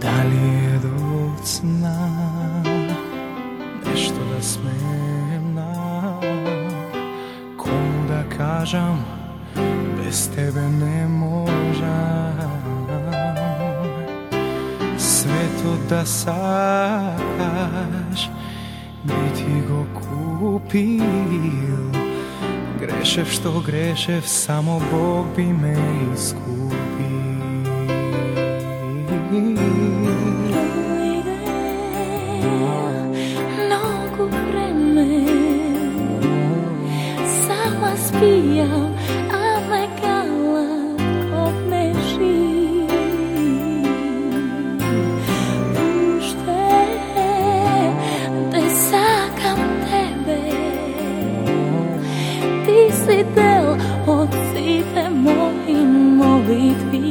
Da li je do sna nešto da smem komu da kažem, bez tebe ne možem sve to da sakaš, biti go kupil. Grešev što grešev, samo Bog bi me iskupil. Mnogo vreme sama spijam, a me glatko meži. Pušte te sakam tebe, ti si del od site mojih molitvi.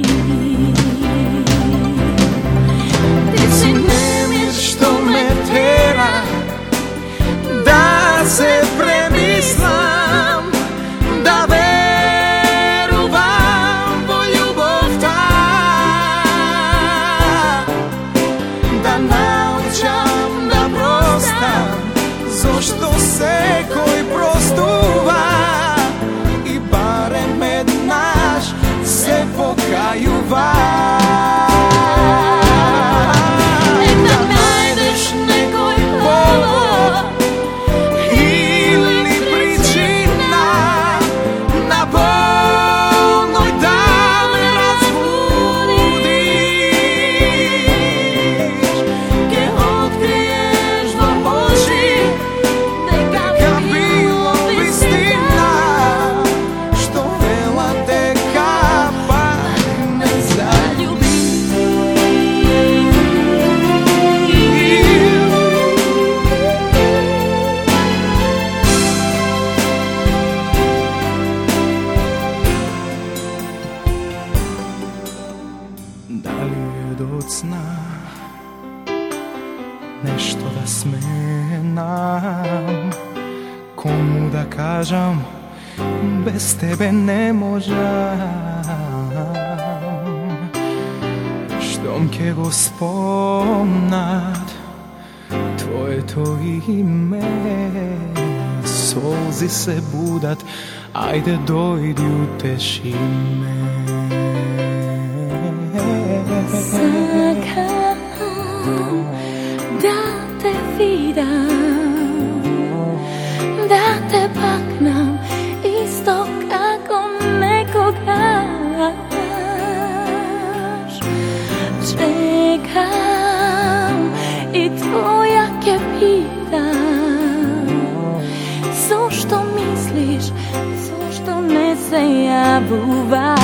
Ti si nemir što me tera da se premislam, da veruvam po ljubov ta, da naučam da prostam, zašto se koji prostuva i barem med naš se pokajuva. Da li je do sna nešto da smem komu da kažem, bez tebe ne možem. Štom ke go spomnat tvoje to ime, solzi se budat, ajde dojdi uteši me. Sakam da te vidam, da te paknam isto kako nekogaš. Čekam i tvoja ke pitam, zašto misliš, zašto ne se javuvaš.